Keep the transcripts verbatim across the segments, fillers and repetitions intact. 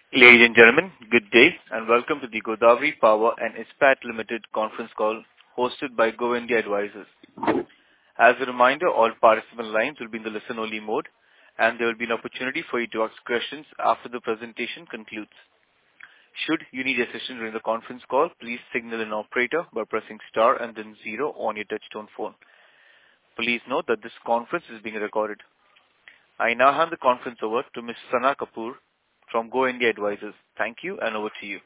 Ladies and gentlemen, good day and welcome to the Godavari Power and Ispat Limited conference call hosted by Go India Advisors. As a reminder, all participant lines will be in the listen-only mode, and there will be an opportunity for you to ask questions after the presentation concludes. Should you need assistance during the conference call, please signal an operator by pressing star and then zero on your touchtone phone. Please note that this conference is being recorded. I now hand the conference over to Miz Sana Kapoor from Go India Advisors. Thank you, and over to you.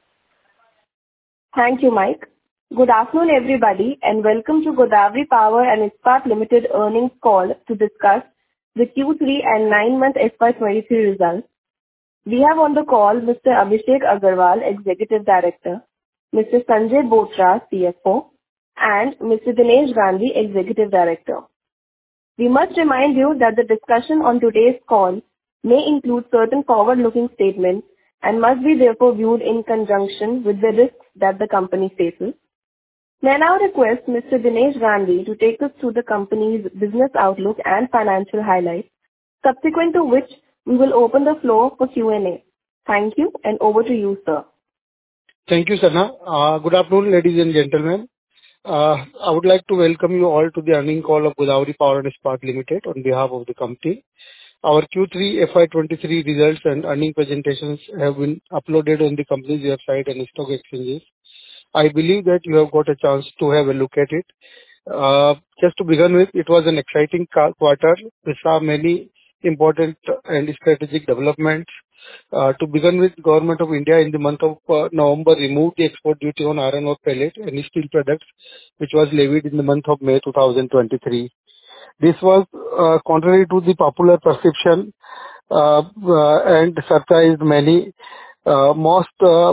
Thank you, Mike. Good afternoon, everybody, and welcome to Godavari Power and Ispat Limited earnings call to discuss the Q three and nine-month F Y twenty-three results. We have on the call Mister Abhishek Agarwal, Executive Director, Mister Sanjay Bothra, C F O, and Mister Dinesh Gandhi, Executive Director. We must remind you that the discussion on today's call may include certain forward-looking statements and must be therefore viewed in conjunction with the risks that the company faces. May I now request Mister Dinesh Gandhi to take us through the company's business outlook and financial highlights, subsequent to which we will open the floor for Q and A. Thank you, and over to you, sir. Thank you, Sana. Uh, good afternoon, ladies and gentlemen. Uh, I would like to welcome you all to the earnings call of Godavari Power and Ispat Limited on behalf of the company. Our Q three F Y twenty-three results and earnings presentations have been uploaded on the company's website and stock exchanges. I believe that you have got a chance to have a look at it. Uh, just to begin with, it was an exciting quarter. We saw many important and strategic developments. Uh, to begin with, Government of India in the month of uh, November removed the export duty on iron ore pellet and steel products, which was levied in the month of May two thousand twenty-three. This was uh, contrary to the popular perception uh, uh, and surprised many. Uh, most uh,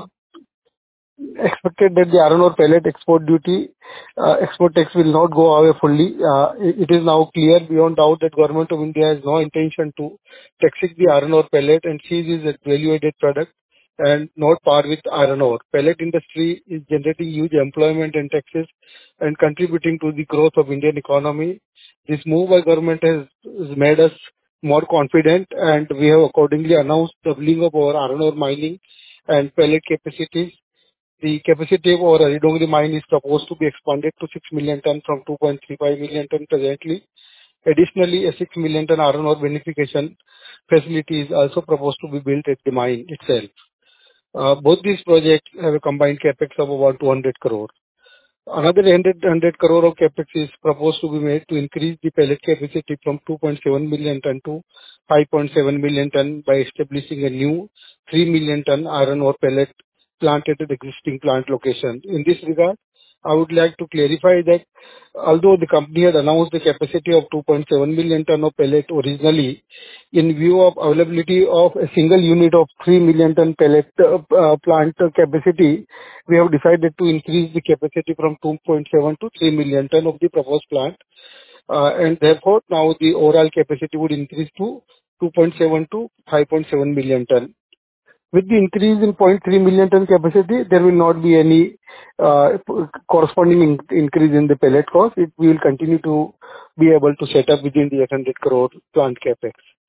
expected that the iron ore pellet export duty, uh, export tax will not go away fully. Uh, it is now clear beyond doubt that Government of India has no intention to tax the iron ore pellet and sees it as a value-added product and not par with iron ore. Pellet industry is generating huge employment and taxes and contributing to the growth of Indian economy. This move by government has, has made us more confident, and we have accordingly announced doubling of our iron ore mining and pellet capacities. The capacity of our Aridongri mine is proposed to be expanded to six million ton from two point three five million ton presently. Additionally, a six million ton iron ore beneficiation facility is also proposed to be built at the mine itself. Uh, both these projects have a combined capex of about two hundred crore. Another one hundred crore of capex is proposed to be made to increase the pellet capacity from two point seven million ton to five point seven million ton by establishing a new three million ton iron ore pellet plant at the existing plant location. In this regard, I would like to clarify that although the company had announced the capacity of two point seven million ton of pellet originally, in view of availability of a single unit of three million ton pellet uh, uh, plant capacity, we have decided to increase the capacity from two point seven to three million ton of the proposed plant. Uh, and therefore, now the overall capacity would increase to two point seven to five point seven million ton. With the increase in zero point three million ton capacity, there will not be any uh, corresponding in increase in the pellet cost. It we will continue to be able to set up within the eight hundred crore plant capex.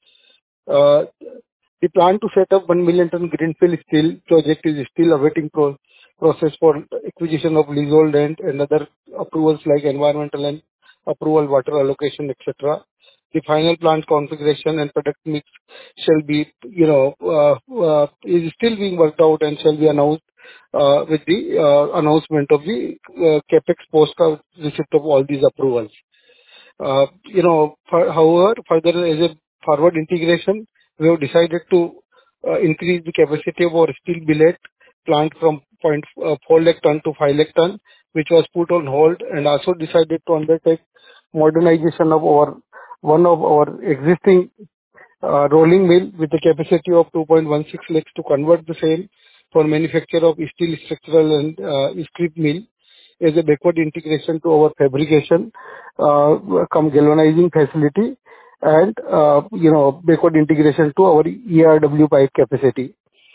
Uh, the plan to set up one million ton greenfield steel project is still awaiting pro process for acquisition of leasehold and, and other approvals like environmental and approval, water allocation, et cetera. The final plant configuration and product mix shall be, you know, uh, uh, is still being worked out and shall be announced uh, with the uh, announcement of the uh, capex post receipt of all these approvals. Uh, you know, for, however, further as a forward integration, we have decided to uh, increase the capacity of our steel billet plant from zero point four lakh ton to five lakh ton, which was put on hold, and also decided to undertake modernization of our one of our existing uh, rolling mill with a capacity of two point one six lakhs to convert the same for manufacture of steel structural and uh, strip mill as a backward integration to our fabrication, uh, come galvanizing facility, and uh, you know backward integration to our E R W pipe capacity.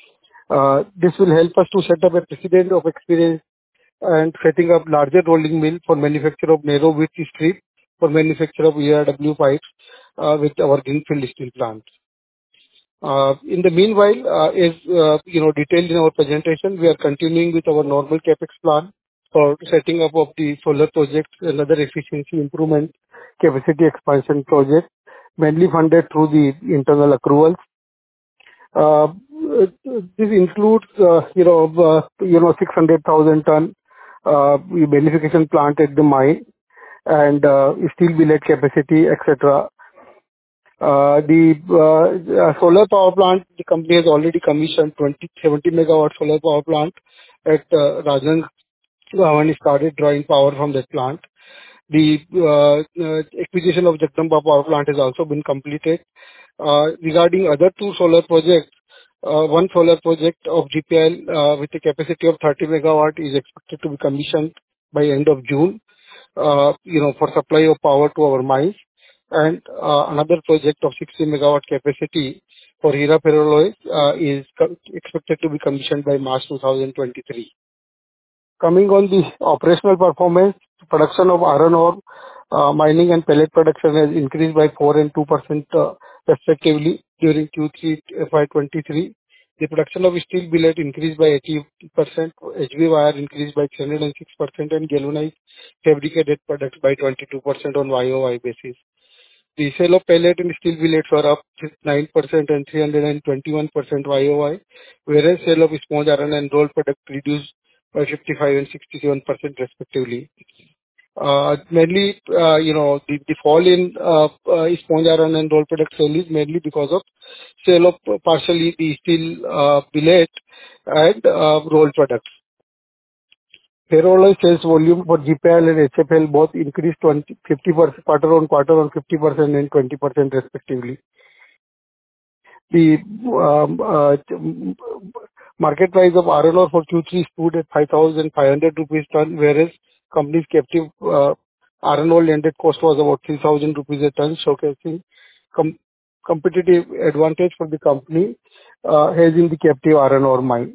Uh, this will help us to set up a precedent of experience and setting up larger rolling mill for manufacture of narrow width strip for manufacture of E R W pipes uh, with our greenfield steel plant. Uh, In the meanwhile, uh, as uh, you know, detailed in our presentation, we are continuing with our normal CapEx plan for setting up of the solar projects and other efficiency improvement capacity expansion projects, mainly funded through the internal accruals. Uh, This includes, uh, you know, uh, you know, six hundred thousand ton uh, beneficiation plant at the mine and uh, steel billet capacity, et cetera. Uh, The uh, uh, solar power plant, the company has already commissioned twenty seventy megawatt solar power plant at uh, Rajasthan, and started drawing power from that plant. The uh, uh, acquisition of Jagdamba power plant has also been completed. Uh, Regarding other two solar projects, uh, one solar project of G P L uh, with a capacity of thirty megawatt is expected to be commissioned by end of June, uh, you know, for supply of power to our mines. And uh, another project of sixty megawatt capacity for Hira Ferroalloys uh, is co- expected to be commissioned by March two thousand twenty-three. Coming on the operational performance, production of iron ore, uh, mining and pellet production has increased by four and two percent uh, respectively during Q three F Y twenty-three. The production of steel billet increased by eighty percent, H B wire increased by three hundred six percent, and galvanized fabricated products by twenty-two percent on Y O Y basis. The sale of pellet and steel billets were up nine percent and three hundred twenty-one percent Y O Y, whereas sale of sponge iron and rolled product reduced by fifty-five and sixty-seven percent respectively. Uh, Mainly, uh, you know, the the fall in uh, uh, sponge iron and rolled product sale is mainly because of sale of uh, partially the steel uh, billet and uh, rolled products. Ferroalloy sales volume for G P L and H F L both increased twenty fifty percent quarter-on-quarter on fifty percent and twenty percent respectively. The um, uh, market price of iron ore for Q three stood at five thousand five hundred rupees ton, whereas company's captive uh, iron ore landed cost was about three thousand rupees a ton, showcasing com- competitive advantage for the company uh, has in the captive iron ore mine.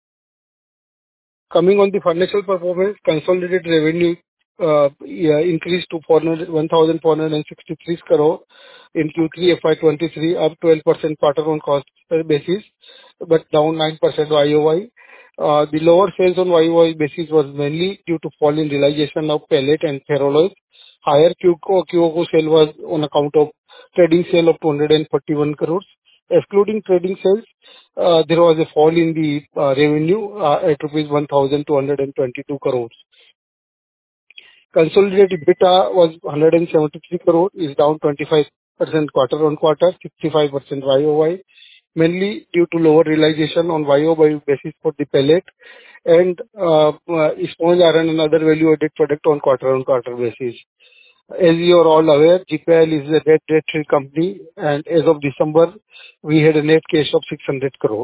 Coming on the financial performance, consolidated revenue uh, yeah, increased to one thousand four hundred sixty-three crore in Q three F Y twenty-three, up twelve percent quarter-on-quarter basis, but down nine percent Y O Y. Uh, The lower sales on Y O Y basis was mainly due to fall in realization of pellet and ferroalloys. Higher Q O Q sale was on account of trading sale of two hundred forty-one crores. Excluding trading sales, uh, there was a fall in the uh, revenue uh, at rupees one thousand two hundred twenty-two crores. Consolidated EBITDA was one hundred seventy-three crore, is down twenty-five percent quarter-on-quarter, sixty-five percent Y O Y, mainly due to lower realization on Y O Y basis for the pellet and uh, uh, sponge iron and other value-added product on quarter-on-quarter basis. As you are all aware, G P L is a debt debt-free company, and as of December, we had a net cash of six hundred crore.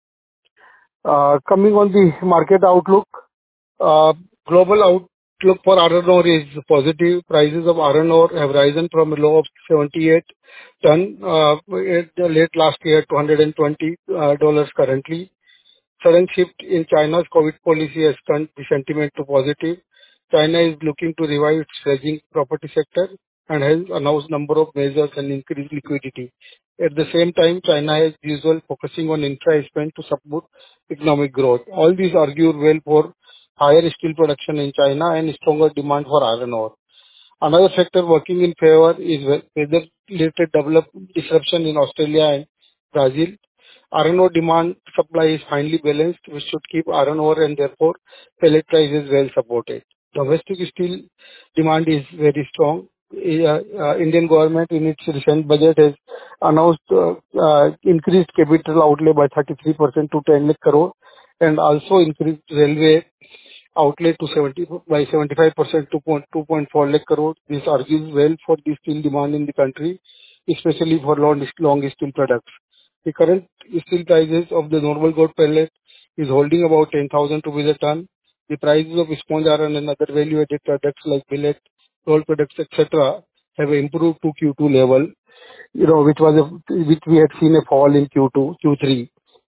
Uh, Coming on the market outlook, uh, global outlook for iron ore is positive. Prices of iron ore have risen from a low of seventy-eight ton uh, at the late last year to one hundred twenty dollars currently. Sudden shift in China's COVID policy has turned the sentiment to positive. China is looking to revive its fledgling property sector and has announced number of measures and increased liquidity. At the same time, China is usual focusing on infra spend to support economic growth. All these argue well for higher steel production in China and stronger demand for iron ore. Another factor working in favor is weather-related develop disruption in Australia and Brazil. Iron ore demand supply is finely balanced, which should keep iron ore and therefore pellet prices well supported. Domestic steel demand is very strong. Uh, uh, Indian government in its recent budget has announced uh, uh, increased capital outlay by thirty-three percent to ten lakh crore and also increased railway outlay to seventy by seventy-five percent to two point four lakh crore. This argues well for the steel demand in the country, especially for long, long steel products. The current steel prices of the normal grade pellet is holding about ten thousand rupees a ton. The prices of sponge iron and other value-added products like billet, rolled products, et cetera, have improved to Q two level, you know, which was a, which we had seen a fall in Q two, Q three.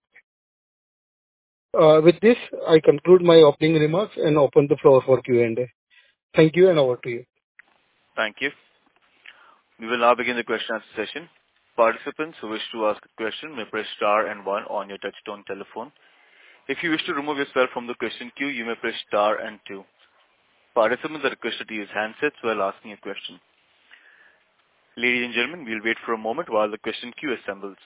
Uh, With this, I conclude my opening remarks and open the floor for Q and A. Thank you, and over to you. Thank you. We will now begin the question and answer session. Participants who wish to ask a question may press star and one on your touchtone telephone. If you wish to remove yourself from the question queue, you may press star and two. Participants are requested to use handsets while asking a question. Ladies and gentlemen, we'll wait for a moment while the question queue assembles.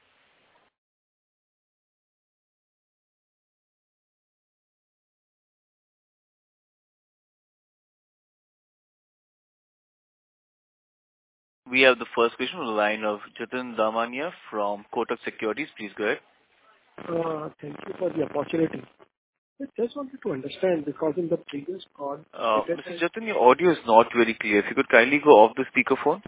We have the first question on the line of Jatin Damania from Kotak Securities. Please go ahead. Uh, Thank you for the opportunity. I just wanted to understand, because in the previous call... Uh, Mister Jatin, your audio is not very clear. If you could kindly go off the speakerphone.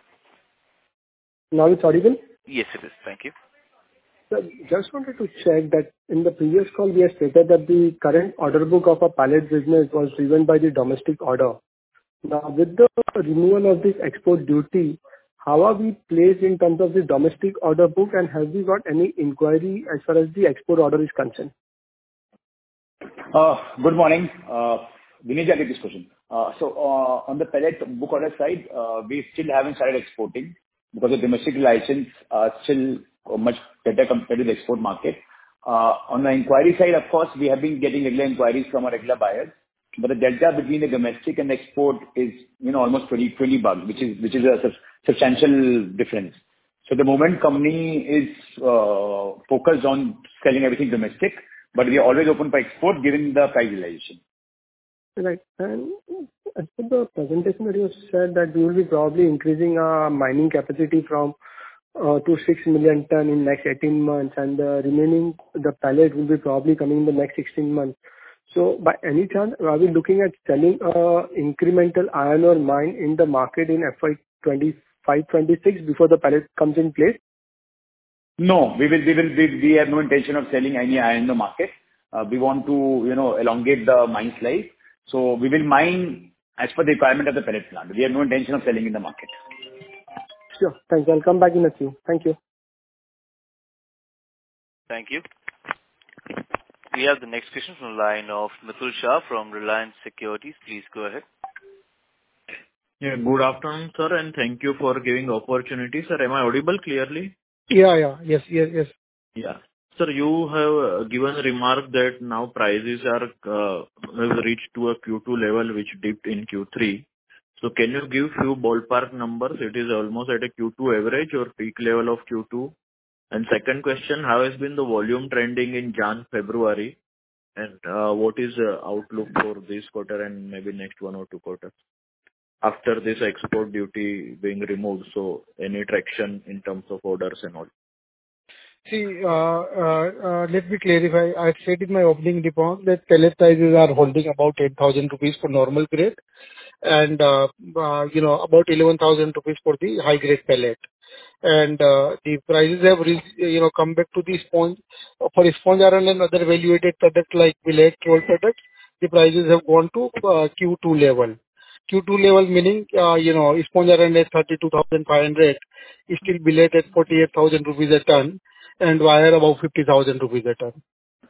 Now it's audible? Yes, it is. Thank you. Sir, just wanted to check that in the previous call, we had stated that the current order book of a pallet business was driven by the domestic order. Now, with the removal of this export duty, how are we placed in terms of the domestic order book, and have we got any inquiry as far as the export order is concerned? Uh, Good morning. Uh, Vineet, I'll take this question. Uh, So, uh, on the pellet book order side, uh, we still haven't started exporting because the domestic license are still much better compared to the export market. Uh, On the inquiry side, of course, we have been getting regular inquiries from our regular buyers, but the delta between the domestic and export is, you know, almost twenty bucks, which is which is a sub- substantial difference. So the moment company is uh, focused on selling everything domestic, but we are always open for export given the price realization. Right. And as per the presentation that you have said that we will be probably increasing our mining capacity from uh, to six million ton in next eighteen months, and the remaining, the pellet will be probably coming in the next sixteen months. So by any chance, are we looking at selling uh, incremental iron ore mine in the market in F Y twenty-five twenty-six before the pellet comes in place? No, we will, we will, we, we have no intention of selling any iron in the market. Uh, we want to, you know, elongate the mine's life. So we will mine as per the requirement of the pellet plant. We have no intention of selling in the market. Sure. Thanks. I'll come back in a few. Thank you. Thank you. We have the next question from the line of Mitul Shah from Reliance Securities. Please go ahead. Yeah, good afternoon, sir, and thank you for giving opportunity. Sir, am I audible clearly? Yeah, yeah. Yes, yes, yes. Yeah. Sir, you have uh, given a remark that now prices are uh, have reached to a Q two level, which dipped in Q three. So can you give few ballpark numbers? It is almost at a Q two average or peak level of Q two. And second question, how has been the volume trending in Jan, February? And uh, what is the outlook for this quarter and maybe next one or two quarters after this export duty being removed? So any traction in terms of orders and all? See, uh, uh, uh, let me clarify. I said in my opening remark that pellet prices are holding about eight thousand rupees for normal grade and, uh, uh, you know, about eleven thousand rupees for the high grade pellet. And uh, the prices have re- you know come back to the sponge for sponge iron and other value-added products like billet, roll products. The prices have gone to uh, Q two level. Q two level meaning uh, you know sponge iron at thirty-two thousand five hundred, steel billet at forty-eight thousand rupees a ton, and wire about fifty thousand rupees a ton.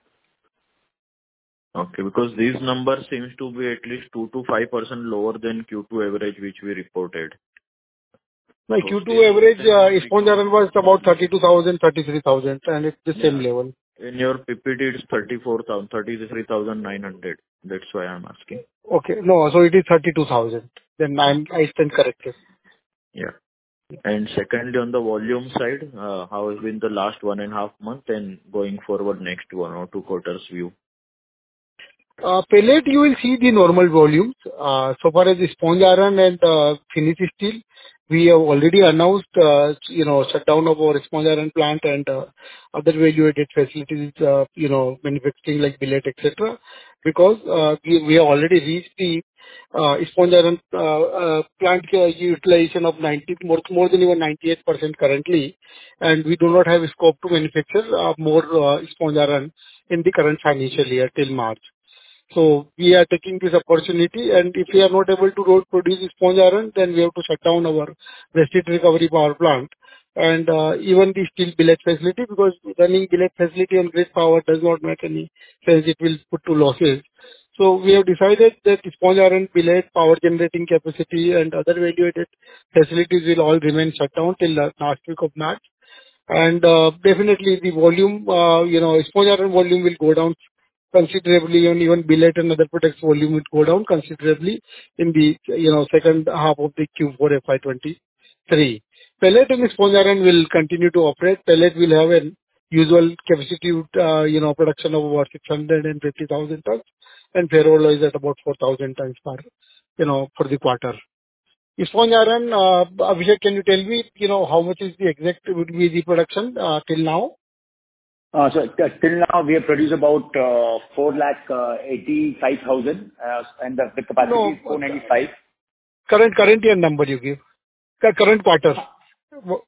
Okay, because these numbers seems to be at least two to five percent lower than Q two average, which we reported. My So Q two still average uh, same sponge iron was about thirty-two thousand, thirty-three thousand, and it's the same Yeah. level. In your P P T, it's thirty-four thousand, thirty-three thousand nine hundred. That's why I'm asking. Okay, no, so it is thirty-two thousand. Then I'm, I stand corrected. Yeah. And secondly, on the volume side, uh, how has been the last one and a half month and going forward next one or two quarters view? Uh, Pellet, you will see the normal volumes. Uh, So far as the sponge iron and uh, finished steel, we have already announced, uh, you know, shutdown of our sponge iron plant and uh, other value-added facilities, uh, you know, manufacturing like billet, et cetera. Because uh, we we have already reached the uh, sponge iron uh, uh, plant uh, utilization of ninety, more more than even ninety-eight percent currently, and we do not have scope to manufacture uh, more uh, sponge iron in the current financial year till March. So we are taking this opportunity, and if we are not able to ro- produce sponge iron, then we have to shut down our waste recovery power plant and uh, even the steel billet facility, because running billet facility on grid power does not make any sense. It will put to losses. So we have decided that sponge iron, billet, power generating capacity, and other value-added facilities will all remain shut down till the last week of March. And uh, definitely the volume, uh, you know, sponge iron volume will go down considerably, and even billet and other products volume will go down considerably in the, you know, second half of the Q four F Y twenty-three. Pellet and sponge iron will continue to operate. Pellet will have an usual capacity, uh, you know, production of about six hundred fifty thousand tons, and ferroalloy is at about four thousand tons per, you know, for the quarter. Sponge iron, uh, Abhishek, can you tell me, you know, how much is the exact would be the production uh, till now? Uh, So t- till now, we have produced about uh, four lakh eighty-five thousand, uh, and the the capacity No, is four ninety-five. current current year number you give. Cu- Current quarter. Wo-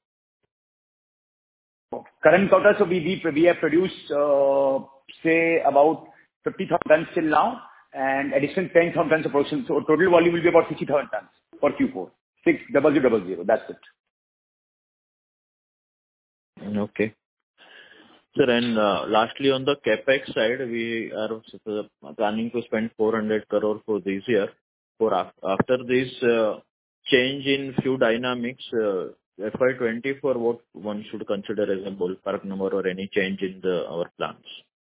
Current quarter, so we we we have produced, uh, say, about fifty thousand tons till now, and additional ten thousand tons of production. So total volume will be about sixty thousand tons for Q four. six thousand zero. That's it. Okay. Sir, and uh, lastly, on the CapEx side, we are uh, planning to spend four hundred crore for this year. For af- after this uh, change in few dynamics, uh, F Y twenty-four, what one should consider as a ballpark number or any change in the our plans?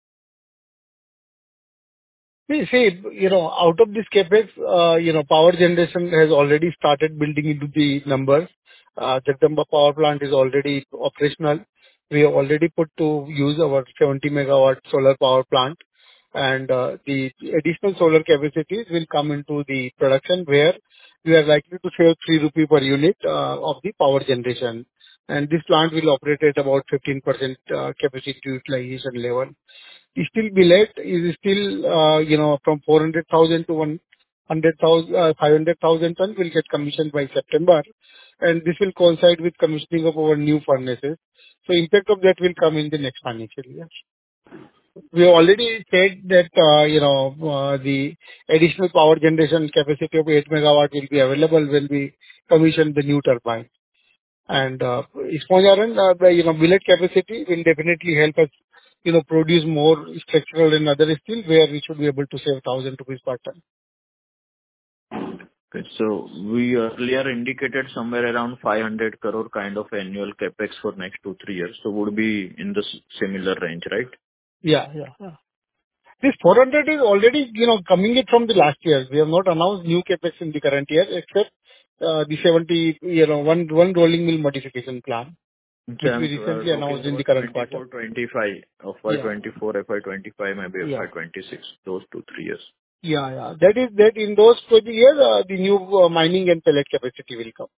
See, see, you know, out of this CapEx, uh, you know, power generation has already started building into the numbers. Uh, Jagdamba Power Plant is already operational. We have already put to use our seventy megawatt solar power plant, and uh, the additional solar capacities will come into the production, where we are likely to save three rupee per unit uh, of the power generation. And this plant will operate at about fifteen percent uh, capacity utilization level. Steel billet is still, uh, you know, from four hundred thousand to one hundred thousand, uh, five hundred thousand tons will get commissioned by September, and this will coincide with commissioning of our new furnaces. So impact of that will come in the next financial year. We have already said that, uh, you know, uh, the additional power generation capacity of eight megawatt will be available when we commission the new turbine. And uh, sponge iron, uh, the, you know, billet capacity will definitely help us, you know, produce more structural and other steel, where we should be able to save one thousand rupees per ton. Okay. So we earlier indicated somewhere around five hundred crore kind of annual CapEx for next two, three years. So would be in the s- similar range, right? Yeah, yeah, yeah. This four hundred is already, you know, coming it from the last year. We have not announced new CapEx in the current year, except uh, the seventy, you know, one one rolling mill modification plan, Okay, which I'm we uh, recently talking announced in the about current quarter. twenty-four, twenty-five, F Y Yeah. twenty-four, F Y twenty-five, maybe Yeah. F Y twenty-six, those two, three years. Yeah, yeah. That is, that in those twenty years, uh, the new uh, mining and pellet capacity will come.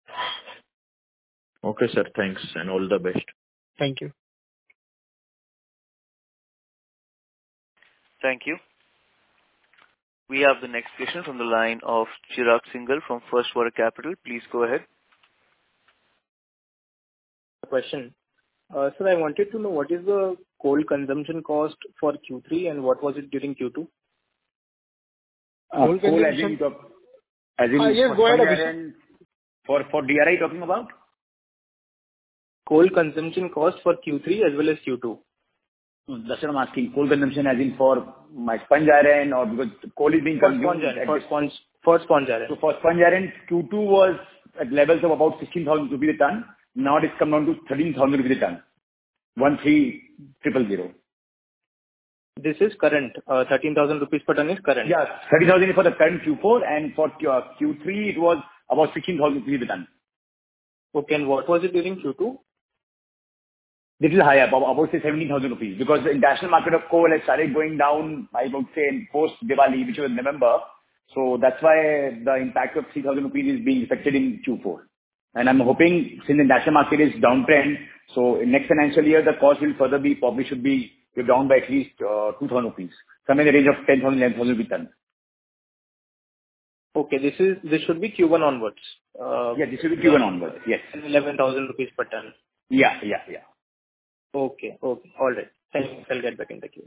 Okay, sir. Thanks, and all the best. Thank you. Thank you. We have the next question from the line of Chirag Singhal from First Water Capital. Please go ahead. Question. Uh, Sir, I wanted to know what is the coal consumption cost for Q three and what was it during Q two? Uh, Coal Coal as consumption- in, the- as in Ah, yes, for go ahead, sponge Abhishek. iron, for for D R I talking about? Coal consumption cost for Q three as well as Q two. No, that's what I'm asking. Coal consumption as in for my sponge iron, or because coal is being For consumed sponge iron. at For this- sponge, for sponge iron. So for sponge iron, Q two was at levels of about sixteen thousand rupees a ton. Now it's come down to thirteen thousand rupees a ton. one three zero zero zero. This is current. Uh, thirteen thousand rupees per ton is current. Yeah, thirty thousand is for the current Q four, and for Q- uh, Q three it was about sixteen thousand rupees a ton. Okay, and what was it during Q two? Little higher, about, about say seventeen thousand rupees, because the international market of coal has started going down, I would say, in post-Diwali, which was in November. So that's why the impact of three thousand rupees is being affected in Q four. And I'm hoping, since the international market is downtrend, so in next financial year, the cost will further be, probably should be down by at least uh, two thousand rupees, somewhere in the range of ten thousand, eleven thousand rupees ton. Okay, this is, this should be Q one onwards. Uh, Yeah, this will be Q one onwards. Yes. eleven thousand rupees per ton. Yeah, yeah, yeah. Okay, okay. All right. Thanks. I'll get back in the queue.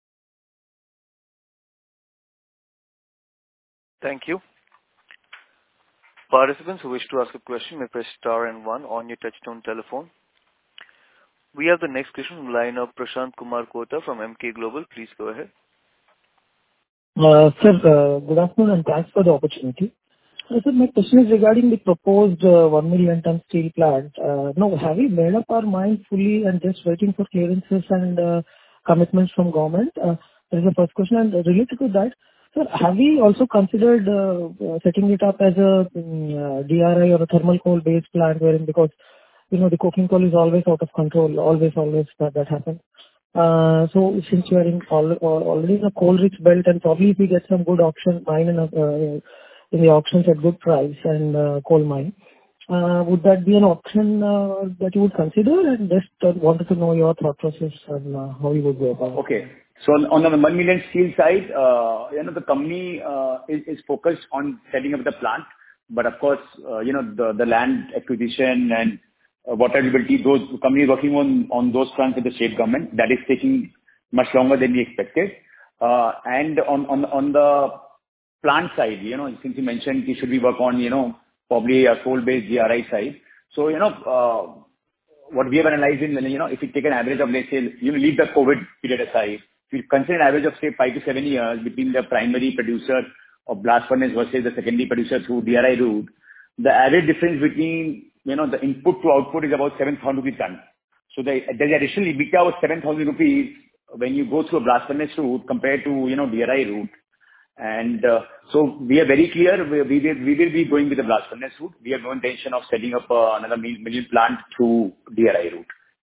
Thank you. Participants who wish to ask a question may press star and one on your touchtone telephone. We have the next question from the line of Prashant Kumar Kota from Emkay Global. Please go ahead. Uh, Sir, uh, good afternoon, and thanks for the opportunity. Uh, Sir, my question is regarding the proposed uh, one million ton steel plant. Uh, Now, have we made up our mind fully and just waiting for clearances and uh, commitments from government? Uh, That is the first question. And related to that, sir, have we also considered uh, uh, setting it up as a mm, uh, D R I or a thermal coal-based plant, wherein because, you know, the coking coal is always out of control, always, always that that happens. Uh, So since you are in al- al- already in a coal-rich belt, and probably if we get some good auction mine in a, uh, in the auctions at good price and uh, coal mine, uh, would that be an option uh, that you would consider? And just uh, wanted to know your thought process and uh, how you would go about it. Okay. So on on the one million steel side, uh, you know, the company uh, is is focused on setting up the plant. But of course, uh, you know, the the land acquisition and uh, water availability, those company is working on on those fronts with the state government. That is taking much longer than we expected. Uh, And on on on the plant side, you know, since you mentioned we should we work on, you know, probably a coal-based D R I side. So, you know, uh, what we have analyzed in, you know, if you take an average of, let's say, you know, leave the COVID period aside, if you consider an average of, say, five to seven years between the primary producer of blast furnace versus the secondary producer through D R I route, the average difference between, you know, the input to output is about seven thousand rupees ton. So the, the additional EBITDA was seven thousand rupees when you go through a blast furnace route compared to, you know, D R I route. And uh, so we are very clear, we we will we will be going with the blast furnace route. We have no intention of setting up uh, another mil- million plant through D R I route.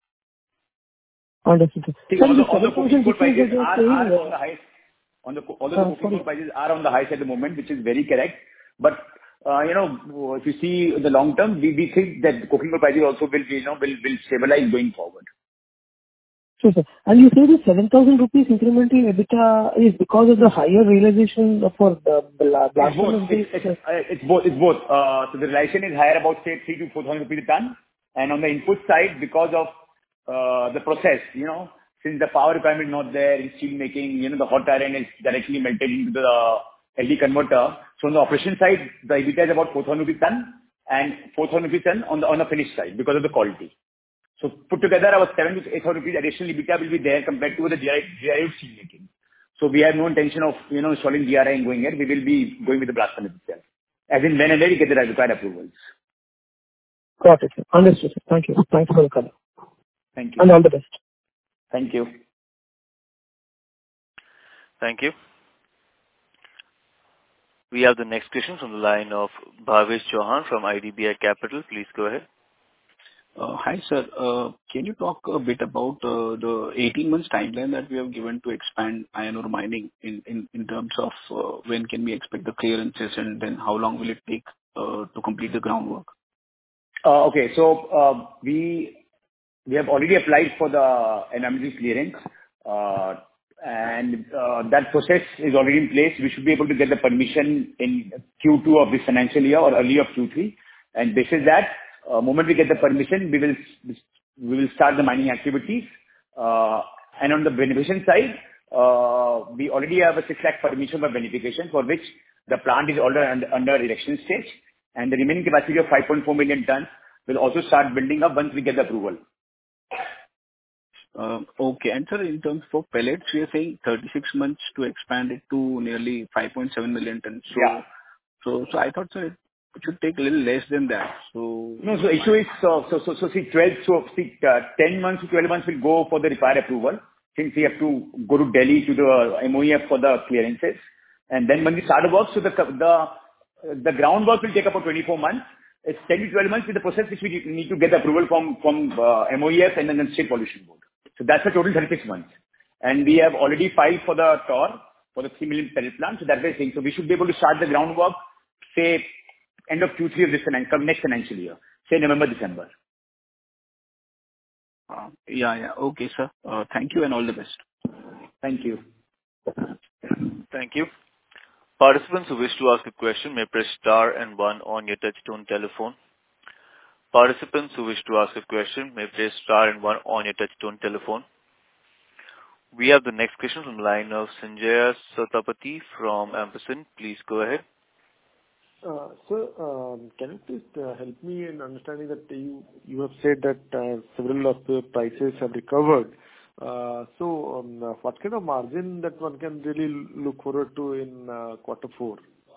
Understood. See, Sir, all the the all the coking coal seven thousand prices are saying, are uh, on the highest. On the co- Although uh, the coking sorry. coal prices are on the high side at the moment, which is very correct. But uh, you know, if you see in the long term, we we think that coking coal prices also will be, you know, will will stabilize going forward. Sure, sir. And you say the seven thousand rupees incremental EBITDA is because of the higher realization for the bla- blast It's both. furnace? It's it's uh, it's both. It's both. Uh, So the realization is higher, about, say, three to four thousand rupees a ton. And on the input side, because of uh, the process, you know, since the power requirement is not there in steel making, you know, the hot iron is directly melted into the L D converter. So on the operation side, the EBITDA is about four thousand rupees ton and four thousand rupees ton on the on the finished side because of the quality. So put together, our seven to eight thousand rupees additional EBITDA will be there compared to the D R I D R I steel making. So we have no intention of, you know, installing D R I and going ahead. We will be going with the blast furnace itself, as in when and where we get the required approvals. Got it, sir. Understood, sir. Thank you. Thanks for the color. Thank you. And all the best. Thank you. Thank you. We have the next question from the line of Bhavesh Chauhan from I D B I Capital. Please go ahead. Uh, Hi, sir. Uh, Can you talk a bit about uh, the eighteen months timeline that we have given to expand iron ore mining in in in terms of uh, when can we expect the clearances, and then how long will it take uh, to complete the groundwork? Uh, Okay. So, uh, we we have already applied for the environmental clearance, uh, and uh, that process is already in place. We should be able to get the permission in Q two of this financial year or early of Q three. And this is that, uh, moment we get the permission, we will we will start the mining activities. Uh, And on the beneficiation side, uh, we already have a six lakh permission for beneficiation, for which the plant is already under under erection stage, and the remaining capacity of five point four million tons will also start building up once we get the approval. Um, Okay. And sir, in terms of pellets, we are saying thirty-six months to expand it to nearly five point seven million tons. So, Yeah. so, so I thought, sir, it should take a little less than that. So, No, so issue is, so, so, so, so see, twelve, so see, uh, ten months to twelve months will go for the required approval, since we have to go to Delhi to the M O E F for the clearances. And then when we start the work, so the, the, the groundwork will take about twenty-four months. It's ten to twelve months with the process which we need to get the approval from, from, uh, M O E F and then the State Pollution Board. So that's a total thirty-six months. And we have already filed for the T O R, for the three million pellet plant, so that's the thing. So we should be able to start the groundwork, say, end of Q three of this financial, next financial year, say November, December. uh, yeah, yeah. Okay, sir. Uh, Thank you and all the best. Thank you. Thank you. Participants who wish to ask a question may press star and one on your touchtone telephone. Participants who wish to ask a question may press star and one on your touchtone telephone. We have the next question from the line of Sanjaya Satapathy from Ampersand. Please go ahead. Uh, Sir, um, can you please uh, help me in understanding that you you have said that uh, several of the prices have recovered, Uh, So, um, uh, what kind of margin that one can really look forward to in uh, quarter four?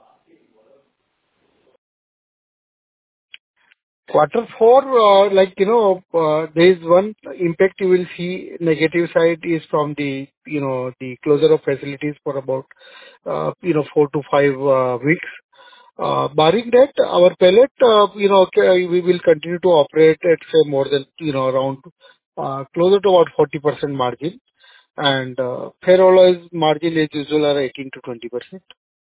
Quarter four, uh, like, you know, uh, there is one impact you will see negative side is from the, you know, the closure of facilities for about, uh, you know, four to five uh, weeks. Uh, Barring that, our pellet, uh, you know, okay, we will continue to operate at, say, more than, you know, around, uh, closer to about forty percent margin. And, uh, ferroalloys margin as usual are eighteen to twenty percent.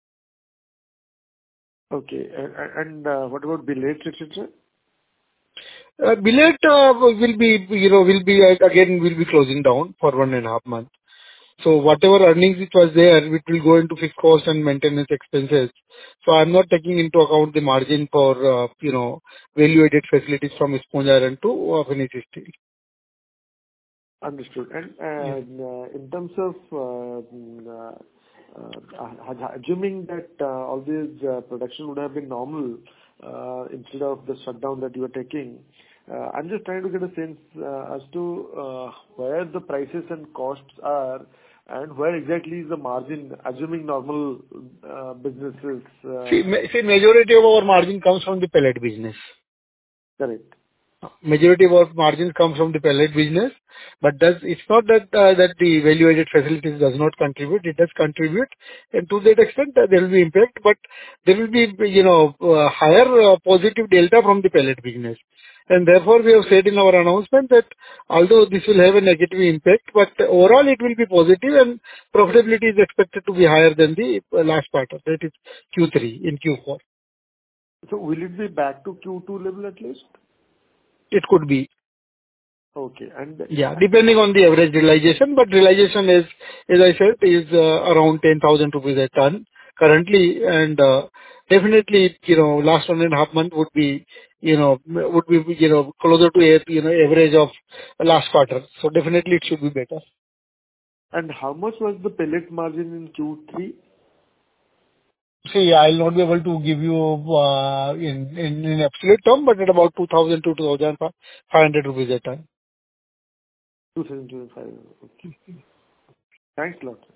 Okay. And and, uh, what about billets, et cetera? Uh, Billet uh, will be, you know, will be, uh, again, will be closing down for one and a half months. So whatever earnings it was there, it will go into fixed cost and maintenance expenses. So I'm not taking into account the margin for, uh, you know, value-added facilities from sponge iron to uh, finished steel. Understood. And Yeah. and, uh, in terms of uh, mm, uh, uh, assuming that uh, all these uh, production would have been normal uh, instead of the shutdown that you are taking, uh, I'm just trying to get a sense uh, as to uh, where the prices and costs are and where exactly is the margin, assuming normal uh, businesses. See, uh, ma- see, majority of our margin comes from the pellet business. Correct. Majority of our margins come from the pellet business, but does it's not that uh, that the value-added facilities does not contribute. It does contribute, and to that extent, uh, there will be impact, but there will be, you know, uh, higher uh, positive delta from the pellet business. And therefore, we have said in our announcement that although this will have a negative impact, but overall it will be positive and profitability is expected to be higher than the uh, last quarter, that is Q three in Q four. So will it be back to Q two level at least? It could be. Okay. And Yeah, depending on the average realization, but realization is, as I said, is uh, around ten thousand rupees a ton currently, and uh, definitely, you know, last one and a half month would be, you know, would be, you know, closer to a, you know, average of last quarter. So definitely it should be better. and how much was the pellet margin in Q three? See, I'll not be able to give you uh, in in in absolute term, but at about two thousand to two thousand five hundred rupees a ton. two thousand twenty-five. Okay. Thanks a lot.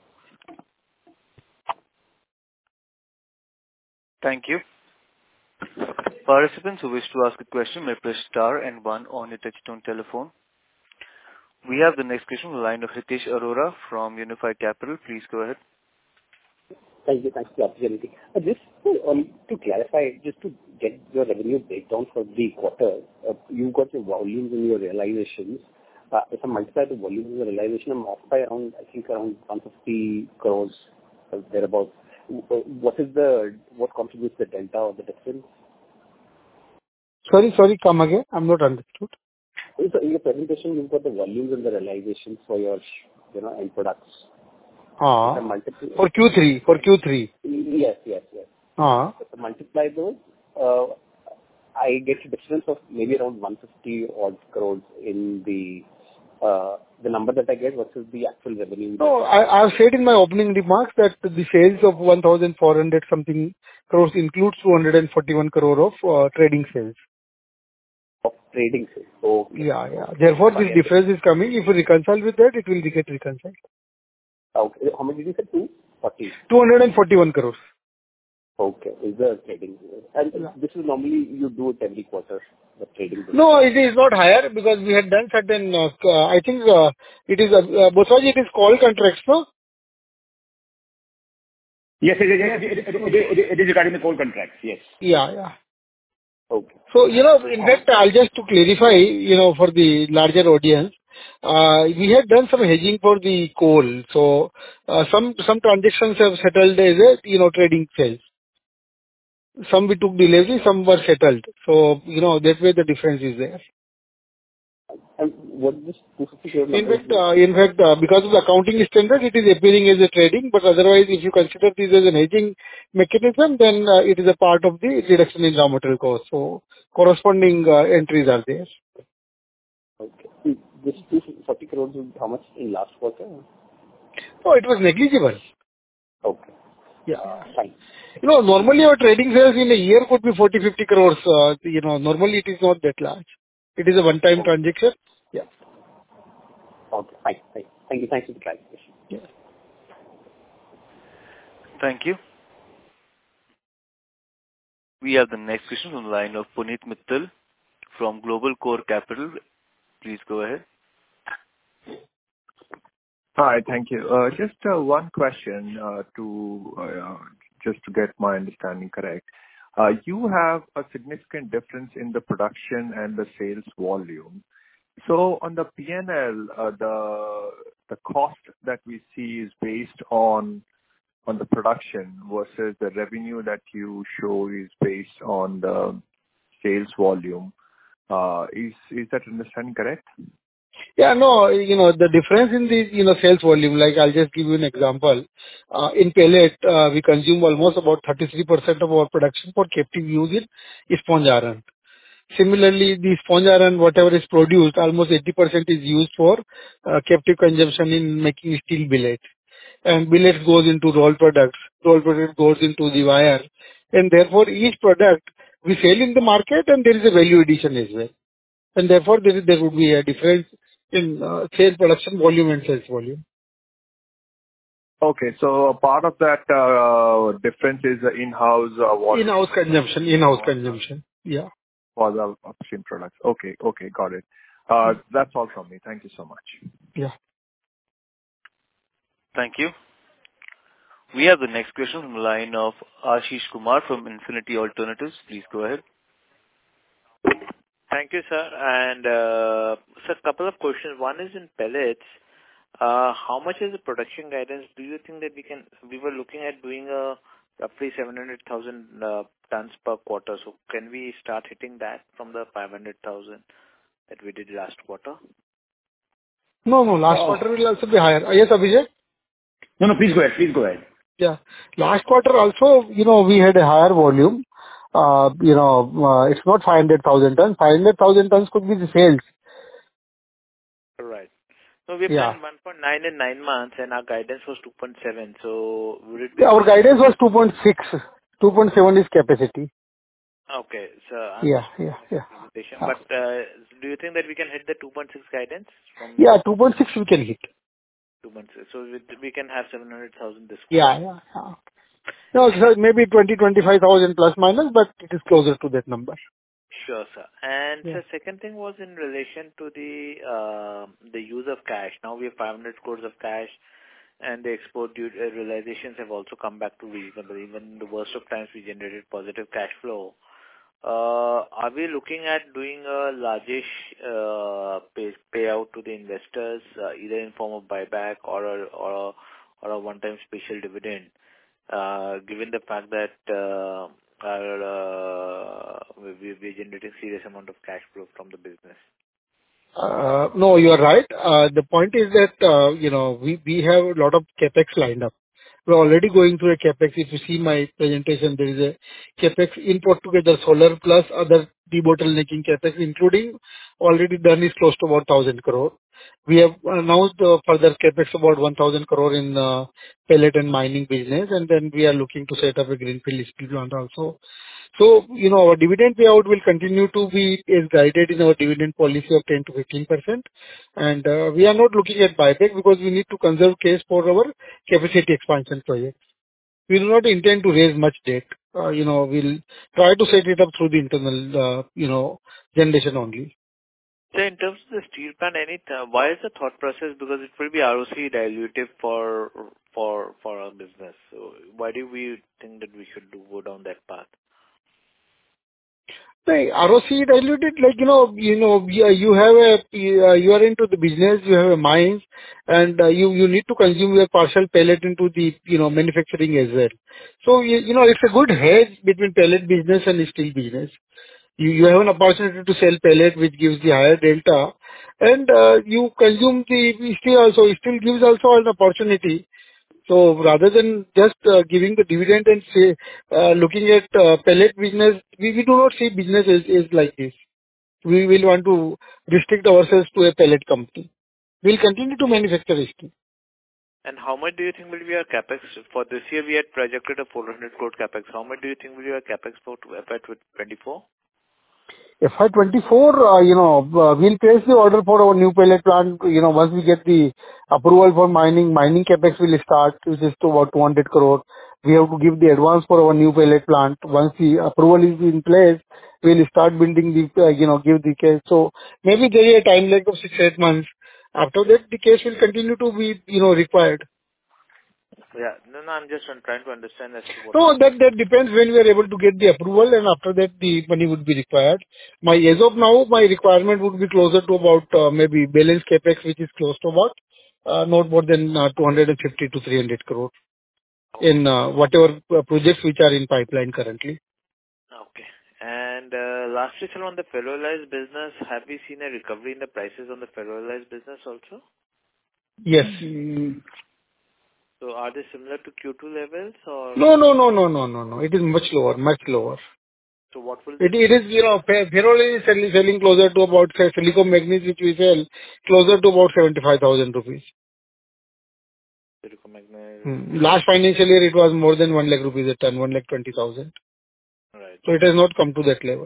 Thank you. Participants who wish to ask a question may press star and one on your touchtone telephone. We have the next question on the line of Hitesh Arora from Unifi Capital. Please go ahead. Thank you. Thanks for the opportunity. Uh, Just to um, to clarify, just to get your revenue breakdown for the quarter, uh, you've got your volumes and your realizations. Uh, If I multiply the volumes and the realization, I'm off by around, I think, around one hundred fifty crores, uh, thereabout. W- uh, What is the, what contributes the delta or the difference? Sorry, sorry, come again. I'm not understood. So in your presentation, you've got the volumes and the realizations for your, you know, end products. If I Ah, multiply... for Q three, for Q three. Yes, yes, yes. Ah, If I multiply those, uh, I get a difference of maybe around one hundred fifty odd crores in the uh, the number that I get versus the actual revenue. no, I, I've said in my opening remarks that the sales of one thousand four hundred something crores includes two hundred forty-one crore of uh, trading sales. Of trading sales. Okay. Yeah, yeah. Therefore, this Sorry, I difference is coming. If you reconcile with that, it will get reconciled. Okay. How much did you say? two forty. two hundred forty-one crores. Okay. Is the trading. And Yeah. this is normally you do it every quarter, the trading. No, it is not higher because we had done certain, uh, uh, I think uh, it is, uh, uh, Boswaji, it is call contracts, no? Yes, it is, it is, it is, it is regarding the coal contracts. Yes. Yeah, yeah. Okay. So, you know, in fact, I'll just to clarify, you know, for the larger audience, uh, we had done some hedging for the coal. So, uh, some, some transactions have settled as a, you know, trading sales. Some we took delivery, some were settled. So, you know, that way the difference is there. And what is this two hundred fifty crore In number? fact, uh, in fact, uh, because of the accounting standard, it is appearing as a trading, but otherwise, if you consider this as an hedging mechanism, then uh, it is a part of the reduction in raw material cost. So corresponding uh, entries are there. Okay. This two hundred forty crores is how much in last quarter? Oh, it was negligible. Okay. Yeah. Uh, Fine. You know, normally our trading sales in a year could be forty, fifty crores. Uh, you know, normally it is not that large. It is a one-time Okay. transaction. Yeah. Okay, fine. Fine. Thank you. Thanks for the clarification. Yeah. Thank you. We have the next question from the line of Puneet Mittal from Global Core Capital. Please go ahead. Hi, thank you. Uh, just uh, one question uh, to uh, just to get my understanding correct. Uh, you have a significant difference in the production and the sales volume. So on the P and L, uh, the the cost that we see is based on on the production versus the revenue that you show is based on the sales volume. Uh, is is that understanding correct? Yeah, no, you know, the difference in the, you know, sales volume, like I'll just give you an example. Uh, in pellet, uh, we consume almost about thirty-three percent of our production for captive use in sponge iron. Similarly, the sponge iron, whatever is produced, almost eighty percent is used for uh, captive consumption in making steel billet. And billet goes into roll products, roll product goes into the wire. And therefore, each product we sell in the market and there is a value addition as well. And therefore, there is, there would be a difference in uh, sales production volume and sales volume. Okay, so a part of that uh, difference is the in-house uh, volume. In-house consumption, in-house consumption, yeah. For the upstream products. Okay, okay, got it. Uh, that's all from me. Thank you so much. Yeah. Thank you. We have the next question from the line of Ashish Kumar from Infinity Alternatives. Please go ahead. Thank you, sir. And uh, sir, a couple of questions. One is in pellets. Uh, how much is the production guidance? Do you think that we can? We were looking at doing a roughly seven hundred thousand uh, tons per quarter. So can we start hitting that from the five hundred thousand that we did last quarter? No, no, last oh. quarter will also be higher. Uh, yes, Abhijay? No, no, please go ahead. Please go ahead. Yeah. Last quarter also, you know, we had a higher volume. Uh, you know, uh, it's not five hundred thousand tons. five hundred thousand tons could be the sales. Right. So we yeah. planned one point nine in nine months and our guidance was two point seven. So would it be... Yeah, our guidance was two point six. two point seven is capacity. Okay. So yeah, yeah, yeah. But uh, do you think that we can hit the two point six guidance? From yeah, two point six we can hit. two point six. So we can have seven hundred thousand this quarter. Yeah, yeah, yeah. No, so maybe twenty, twenty-five thousand plus minus, but it is closer to that number. Sure, sir. And yeah. the second thing was in relation to the uh, the use of cash. Now we have five hundred crores of cash, and the export due, uh, realizations have also come back to reasonable. Even in the worst of times, we generated positive cash flow. Uh, are we looking at doing a largish uh, pay, payout to the investors, uh, either in form of buyback or a, or a, or a one-time special dividend, uh, given the fact that uh, our, uh, we, we're generating serious amount of cash flow from the business? Uh, no, you are right. Uh, the point is that, uh, you know, we, we have a lot of capex lined up. We're already going through a capex. If you see my presentation, there is a capex in put together solar plus other debottlenecking capex, including already done is close to about one thousand crore. We have announced uh, further capex about one thousand crore in uh, pellet and mining business, and then we are looking to set up a greenfield steel plant also. So, you know, our dividend payout will continue to be as guided in our dividend policy of ten to fifteen percent. And uh, we are not looking at buyback because we need to conserve cash for our capacity expansion projects. We do not intend to raise much debt. Uh, you know, we'll try to set it up through the internal, uh, you know, generation only. So in terms of the steel plant, any th- why is the thought process? Because it will be R O C dilutive for for for our business. So why do we think that we should do, go down that path? Like R O C diluted, like, you know, you know, you have a, you are into the business, you have a mines, and uh, you, you need to consume your partial pellet into the, you know, manufacturing as well. So, you, you know, it's a good hedge between pellet business and steel business. You, you have an opportunity to sell pellet, which gives the higher delta, and uh, you consume the steel also. Steel gives also an opportunity. So rather than just uh, giving the dividend and say, uh, looking at uh, pellet business, we, we do not see business as, as like this. We will want to restrict ourselves to a pellet company. We'll continue to manufacture steel. And how much do you think will be our capex? For this year, we had projected a four hundred crore capex. How much do you think will be our capex for F Y twenty-four? F Y twenty-four, uh, you know, uh, we'll place the order for our new pellet plant. You know, once we get the approval for mining, mining capex will start, which is to about two hundred crore. We have to give the advance for our new pellet plant. Once the approval is in place, we'll start building the, uh, you know, give the case. So maybe there is a time lag of six, eight months. After that, the case will continue to be, you know, required. Yeah. No, no, I'm just trying to understand as to what... No, that, that depends when we are able to get the approval, and after that, the money would be required. My, as of now, my requirement would be closer to about, uh, maybe balance capex, which is close to about, uh, not more than, uh, two hundred fifty to three hundred crore in, uh, whatever uh, projects which are in pipeline currently. Okay. And, uh, lastly, sir, on the ferroalloys business, have we seen a recovery in the prices on the ferroalloys business also? Yes. Mm. So are they similar to Q two levels or? No, no, no, no, no, no, no. It is much lower, much lower. So what will it, it is, you know, ferroalloy is selling, selling closer to about, say, silicon manganese, which we sell closer to about seventy-five thousand rupees. Silicon manganese. Hmm. Last financial year, it was more than one lakh rupees a ton, one lakh twenty thousand. Right. So it has not come to that level.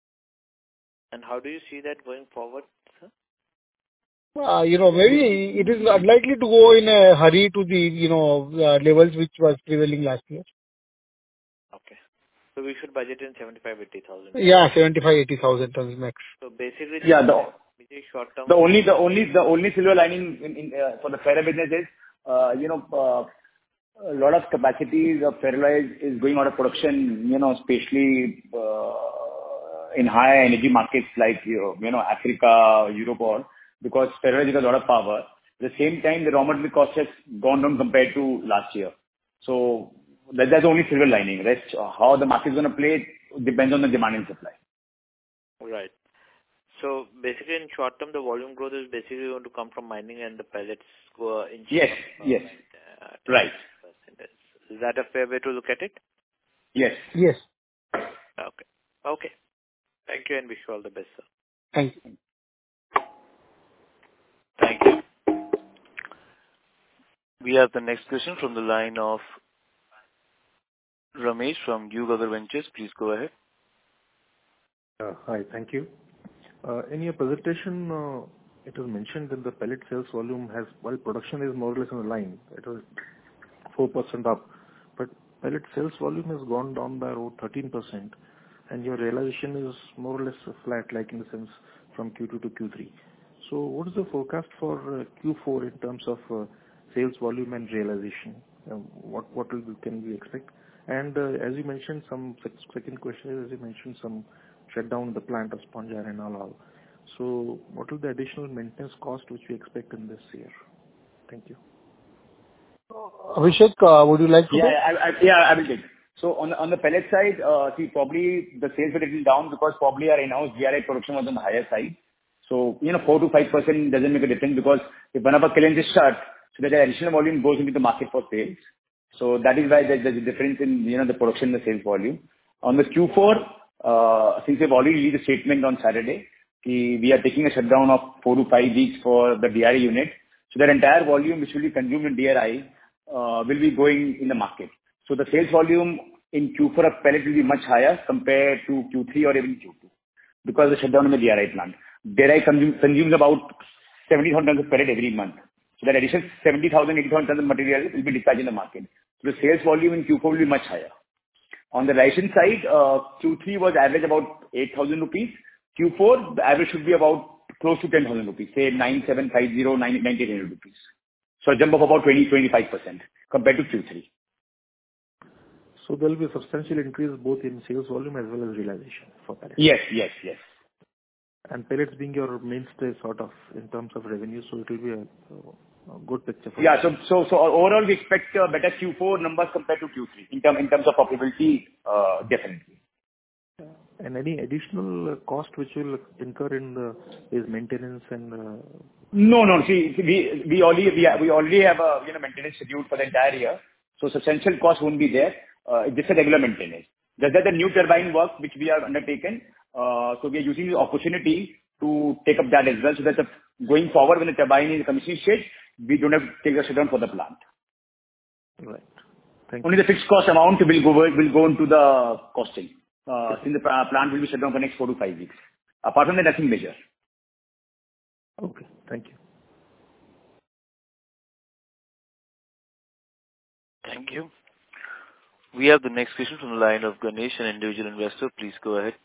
And how do you see that going forward, sir? Uh, you know, maybe it is unlikely to go in a hurry to the, you know, uh, levels which was prevailing last year. Okay. So we should budget in seventy-five, eighty thousand. Yeah, seventy-five, eighty thousand tons max. So basically, yeah, the, short term. The only, the only, the only silver lining in, in uh, for the ferro business is, uh, you know, uh, a lot of capacities of ferroalloys is going out of production, you know, especially uh, in high energy markets like, you know, Africa, Europe, or because ferroalloys has a lot of power. At the same time, the raw material cost has gone down compared to last year. So that, that's the only silver lining. Rest, uh, how the market is going to play depends on the demand and supply. Right. So basically, in short term, the volume growth is basically going to come from mining and the pellets go uh, in. Yes, yes. Uh, right. Is that a fair way to look at it? Yes. Yes. Okay. Okay. Thank you and wish you all the best, sir. Thank you. Thank you. We have the next question from the line of Ramesh from Yugagar Ventures. Please go ahead. Uh, hi, thank you. Uh, in your presentation, uh, it was mentioned that the pellet sales volume has, while production is more or less in the line, it was four percent up, but pellet sales volume has gone down by about thirteen percent, and your realization is more or less flat, like in the sense from Q two to Q three. So what is the forecast for uh, Q four in terms of uh, sales volume and realization? Uh, what what will we, can we expect? And uh, as you mentioned, some second question is, as you mentioned, some shut down the plant of sponge iron and all. So what will the additional maintenance cost which we expect in this year? Thank you. Abhishek, uh, would you like to? Yeah, I, I, yeah, I will take. So on the, on the pellet side, uh, see, probably the sales were little down because probably our in-house D R I production was on the higher side. So, you know, four to five percent doesn't make a difference because if one of our kilns is shut, so that the additional volume goes into the market for sales. So that is why there's a difference in, you know, the production and the sales volume. On the Q four, uh, since we've already released a statement on Saturday, we are taking a shutdown of four to five weeks for the D R I unit. So that entire volume which will be consumed in D R I uh, will be going in the market. So the sales volume in Q four of pellet will be much higher compared to Q three or even Q two because of the shutdown in the D R I plant. D R I consumes, consumes about seventy thousand tons of pellet every month. So that additional seventy thousand, eighty thousand tons of material will be dispatched in the market. So the sales volume in Q four will be much higher. On the realization side, uh, Q three was average about eight thousand rupees. Q four, the average should be about close to ten thousand rupees, say nine thousand seven hundred fifty, nine thousand eight hundred rupees. So a jump of about twenty to twenty-five percent compared to Q three. So there will be a substantial increase both in sales volume as well as realization for pellets. Yes, yes, yes. And pellets being your mainstay sort of in terms of revenue, so it will be a, a good picture for Yeah, you. so, so, so overall we expect uh, better Q four numbers compared to Q three in, term, in terms of profitability, uh, definitely. And any additional cost which will incur in the is maintenance and... Uh, no, no, see, we, we already, we, we already have a, you know, maintenance schedule for the entire year. So substantial cost won't be there. Uh, it's just a regular maintenance. There's that the new turbine work which we have undertaken. Uh, so we are using the opportunity to take up that as well. So that the, going forward when the turbine is commissioning stage, we don't have to take a shutdown for the plant. Right. Thank Only you. the fixed cost amount will go, will go into the costing. uh, since the plant will be shut down for the next four to five weeks. Apart from that, nothing major. Okay. Thank you. Thank you. We have the next question from the line of Ganesh, an individual investor. Please go ahead.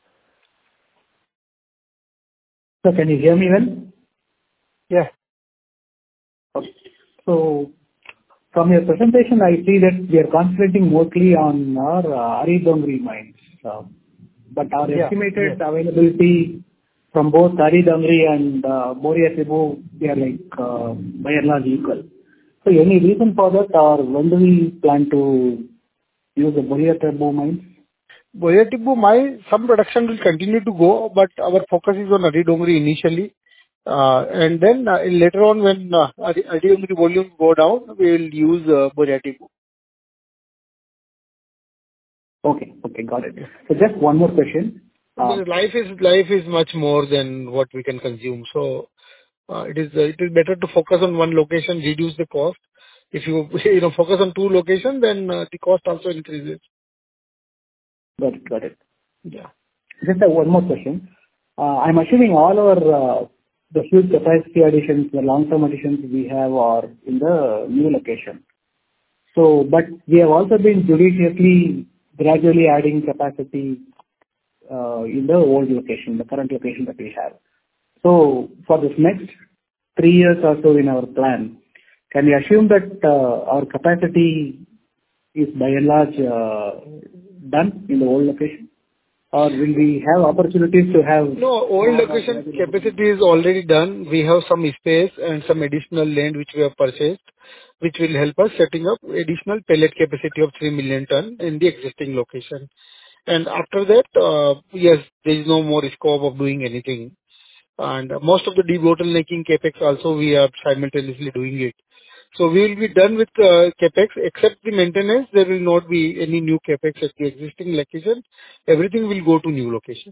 So can you hear me well? Yeah. Okay. So from your presentation, I see that we are concentrating mostly on our uh, Ari Dongri mines. Uh, but our Yeah. estimated Yeah. availability from both Ari Dongri and uh, Boria Tibbu, they are like uh, by and large equal. So any reason for that, or when do we plan to use the Boria Tibbu mines? Boria Tibbu mine, some production will continue to go, but our focus is on Ari Dongri initially. Uh, and then uh, later on, when uh, Ari Ari Dongri volumes go down, we will use uh, Boria Tibbu. Okay. Okay, got it. So just one more question. Uh, Because life is life is much more than what we can consume. So uh, it is uh, it is better to focus on one location, reduce the cost. If you you know focus on two locations, then uh, the cost also increases. Got it. Got it. Yeah. Just uh, one more question. Uh, I'm assuming all our uh, the huge capacity additions, the long-term additions we have are in the new location. So, but we have also been judiciously, gradually adding capacity uh, in the old location, the current location that we have. So, for this next three years or so in our plan, can we assume that uh, our capacity is by and large uh, done in the old location? Or will we have opportunities to have... No, old location capacity is already done. We have some space and some additional land which we have purchased, which will help us setting up additional pellet capacity of three million ton in the existing location. And after that, uh, yes, there is no more scope of doing anything. And most of the debottlenecking CapEx also we are simultaneously doing it. So we will be done with uh, CapEx, except the maintenance. There will not be any new CapEx at the existing location. Everything will go to new location.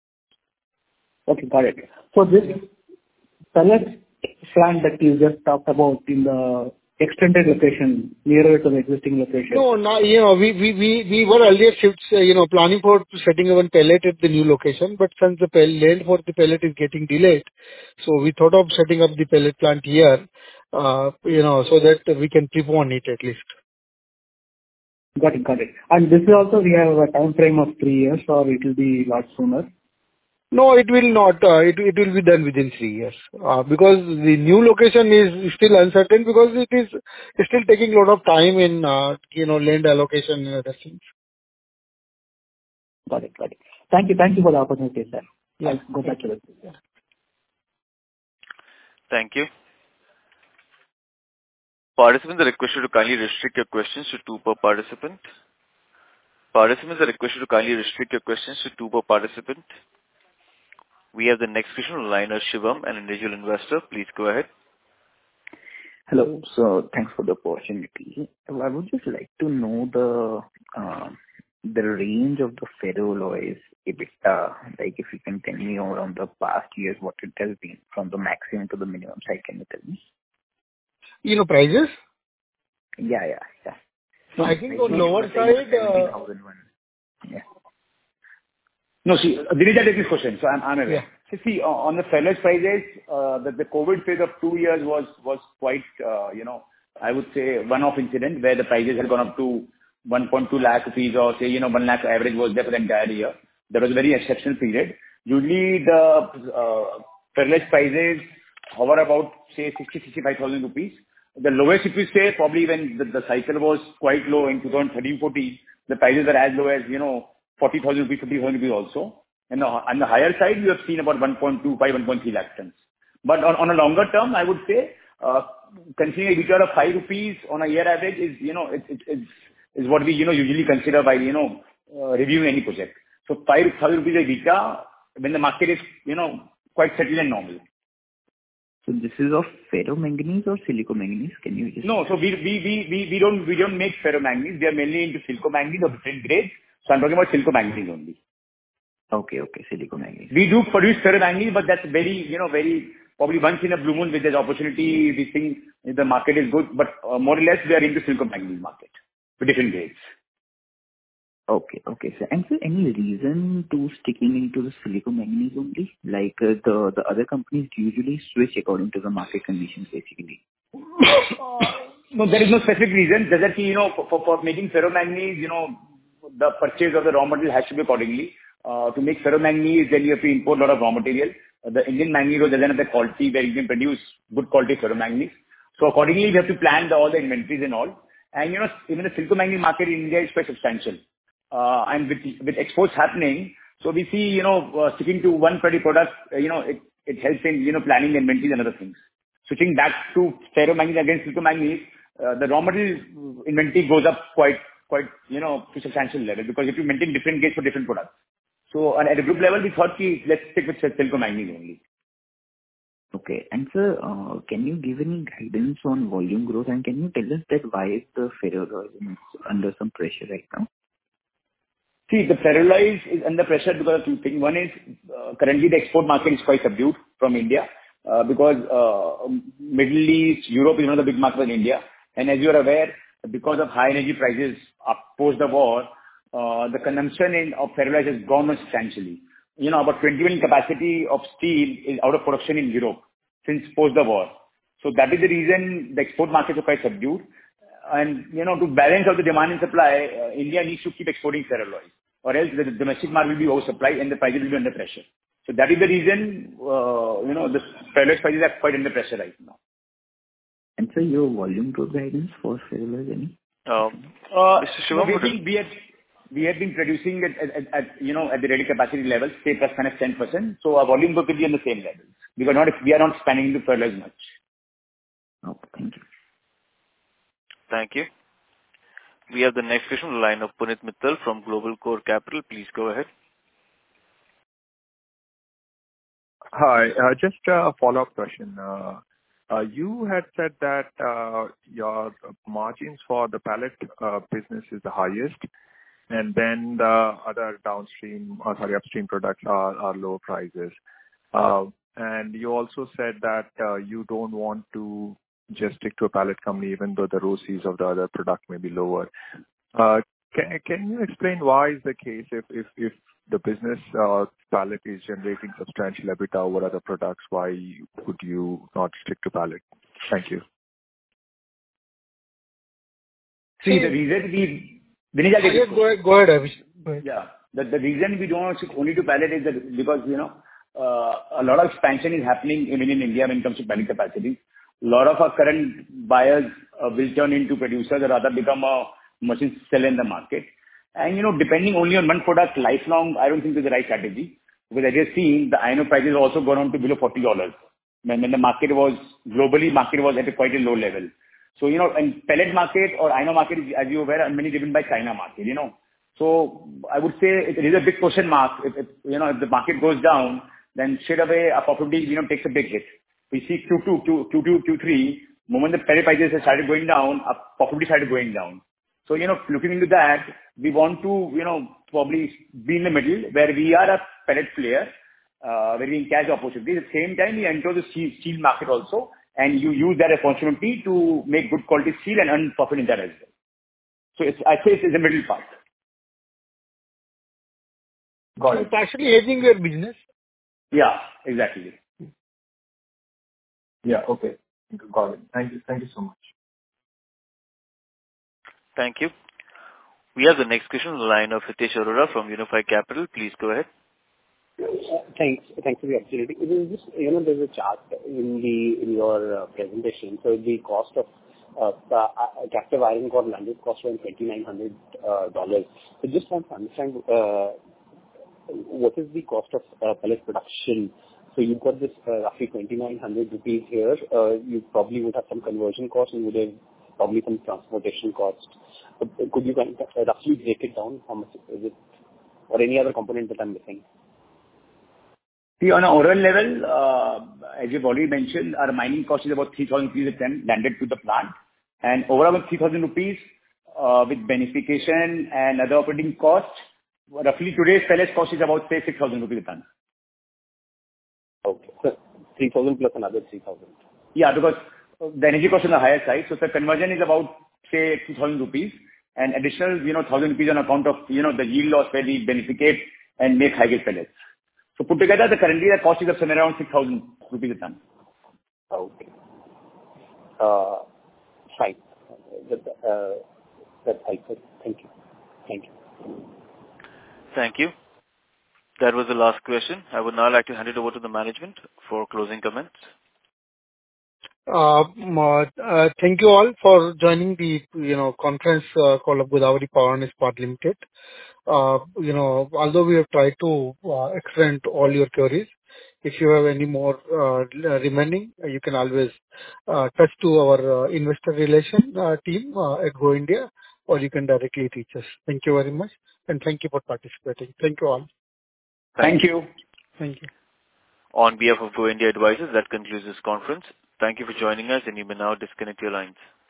Okay, got it. So this pellet plant that you just talked about in the extended location, nearer to the existing location. No, now, you know, we we we we were earlier shifts, uh, you know, planning for setting up one pellet at the new location, but since the pel- land for the pellet is getting delayed, so we thought of setting up the pellet plant here, uh, you know, so that we can prepone it at least. Got it, got it. And this is also we have a time frame of three years, or it will be lot sooner? No, it will not. uh, It it will be done within three years. Uh, Because the new location is still uncertain, because it is still taking a lot of time in, uh, you know, land allocation and other things. Got it, got it. Thank you. Thank you for the opportunity, sir. Yeah. I'll go back to the... Thank you. Participants are requested to kindly restrict your questions to two per participant. Participants are requested to kindly restrict your questions to two per participant. We have the next question on the line of Shivam, an individual investor. Please go ahead. Hello. So thanks for the opportunity. I would just like to know the uh, the range of the ferroalloys EBITDA. Like, if you can tell me over on the past years what it has been from the maximum to the minimum side. Can you tell me? You know, prices? Yeah, yeah, yeah. So I think on lower side, uh, Yeah. No, see, Dinesh, I take this question, so I'm, I'm aware. Yeah. So see, uh, on the ferrous prices, uh, the, the COVID phase of two years was, was quite, uh, you know, I would say one-off incident where the prices had gone up to one point two lakh rupees, or say, you know, one lakh average was there for the entire year. That was a very exceptional period. Usually the, uh, ferrous prices hover about, say, sixty, sixty-five thousand rupees. The lowest, if you say, probably when the, the cycle was quite low in twenty thirteen fourteen, the prices are as low as, you know, forty thousand rupees, fifty thousand rupees also. And on the higher side, we have seen about one point two five, one point three lakh tons. But on, on a longer term, I would say, uh, considering a return of five rupees on a year average is, you know, it, it, is, is what we, you know, usually consider by, you know, uh, reviewing any project. So five thousand rupees a EBITDA when the market is, you know, quite settled and normal. So this is of ferromanganese or silicomanganese? Can you just... No, so we, we, we, we, we don't, we don't make ferromanganese. We are mainly into silicomanganese of different grades. So I'm talking about silicomanganese only. Okay, okay, silicomanganese. We do produce ferromanganese, but that's very, you know, very, probably once in a blue moon with this opportunity, we think the market is good, but uh, more or less we are into silicomanganese market with different grades. Okay. Okay, sir. And sir, any reason to sticking into the silicomanganese only? Like, uh, the the other companies usually switch according to the market conditions, basically. No, there is no specific reason. Just that, you know, for, for, for making ferromanganese, you know, the purchase of the raw material has to be accordingly. Uh, to make ferromanganese, then you have to import a lot of raw material. Uh, the Indian manganese doesn't have the quality where you can produce good quality ferromanganese. So accordingly, we have to plan the, all the inventories and all. And, you know, even the silicomanganese market in India is quite substantial. Uh, and with, with exports happening, so we see, you know, uh, sticking to one particular product, uh, you know, it, it helps in, you know, planning the inventories and other things. Switching back to ferromanganese against silicomanganese, uh, the raw material inventory goes up quite, quite, you know, to substantial level because if you maintain different gates for different products. So at a group level, we thought, ki, let's stick with silicomanganese only. Okay. And sir, uh, can you give any guidance on volume growth, and can you tell us that why is the ferroalloy under some pressure right now? See, the ferroalloy is under pressure because of two things. One is, uh, currently the export market is quite subdued from India, uh, because uh, Middle East, Europe is one of the big markets in India. And as you are aware, because of high energy prices uh, post the war, uh, the consumption in, of ferroalloy has gone up substantially. You know, about twenty million capacity of steel is out of production in Europe since post the war. So that is the reason the export markets are quite subdued. And, you know, to balance out the demand and supply, uh, India needs to keep exporting ferroalloy, or else the domestic market will be oversupplied and the prices will be under pressure. So that is the reason, uh, you know, the ferroalloy prices are quite under pressure right now. And sir, your volume growth guidance for ferroalloy, any? Um, Uh, Mister no, Shivam, we would think we have, we have been producing at, at, at, at, you know, at the ready capacity level, say plus minus ten percent. So our volume growth will be on the same level. We are not, we are not expanding into ferroalloy much. Okay, thank you. Thank you. We have the next question on the line of Punit Mittal from Global Core Capital. Please go ahead. Hi. uh, Just a follow-up question. Uh, uh, You had said that uh, your margins for the pellet uh, business is the highest, and then the other downstream, or sorry, upstream products are are lower prices. Uh, And you also said that uh, you don't want to just stick to a pellet company, even though the R O C Es of the other product may be lower. Uh, Can can you explain why is the case if if if the business uh, pellet is generating substantial EBITDA over other products, why would you not stick to pellet? Thank you. See, the reason we... Vinay, I'll take Yes, this go ahead, go ahead, Abhishek. Go ahead. Yeah. The the reason we don't want to stick only to pellet is that because, you know, uh, a lot of expansion is happening in in India when it comes to pellet capacity. A lot of our current buyers uh, will turn into producers or rather become a machine seller in the market. And, you know, depending only on one product lifelong, I don't think is the right strategy. Because as you've seen, the iron ore prices also gone on to below forty dollars. When when the market was, globally, market was at a quite a low level. So, you know, and pellet market or iron ore market, is, as you're aware, are mainly driven by China market, you know. So I would say it is a big question mark. If, if, you know, if the market goes down, then straight away our profitability, you know, takes a big hit. We see Q two, Q two, Q three, moment the pellet prices have started going down, our profitability started going down. So, you know, looking into that, we want to, you know, probably be in the middle where we are a pellet player, uh, where we can catch opportunities. At the same time, we enter the steel, steel market also, and you use that opportunity to make good quality steel and earn profit in that as well. So it's, I say it's the middle part. Got it. It's actually hedging your business. Yeah, exactly. Yeah. Okay. Got it. Thank you. Thank you so much. Thank you. We have the next question on the line of Hitesh Arora from Unifi Capital. Please go ahead. Thanks. Thanks for the opportunity. It is just, you know, there's a chart in the in your uh, presentation. So the cost of uh, uh, captive iron ore landed cost around twenty-nine hundred dollars. So just want to understand uh, what is the cost of uh, pellet production. So you've got this uh, roughly twenty-nine hundred rupees here. Uh, you probably would have some conversion costs and would have probably some transportation costs. Uh, could you kind of roughly break it down? How much is it, or any other component that I'm missing? See, on an overall level, uh, as you've already mentioned, our mining cost is about three thousand rupees a ton landed to the plant. And overall with three thousand rupees, uh, with beneficiation and other operating costs, roughly today's pellet cost is about, say, six thousand rupees a ton. Okay. So three thousand plus another three thousand. Yeah, because the energy cost is on the higher side. So the conversion is about, say, two thousand rupees. and additional, you know, one thousand rupees on account of, you know, the yield loss where we beneficate and make high-grade pellets. So put together, the currently the cost is of somewhere around six thousand rupees a ton. Okay. Uh, Fine. That, uh, That's helpful. Thank you. Thank you. Thank you. That was the last question. I would now like to hand it over to the management for closing comments. Uh, uh, Thank you all for joining the, you know, conference uh, call of Godavari Power and Ispat Limited. Uh, You know, although we have tried to uh, extend all your queries, if you have any more uh, remaining, uh, you can always uh, touch to our uh, investor relation uh, team uh, at Go India, or you can directly reach us. Thank you very much, and thank you for participating. Thank you all. Thank you. Thank you. On behalf of Go India Advisors, that concludes this conference. Thank you for joining us, and you may now disconnect your lines.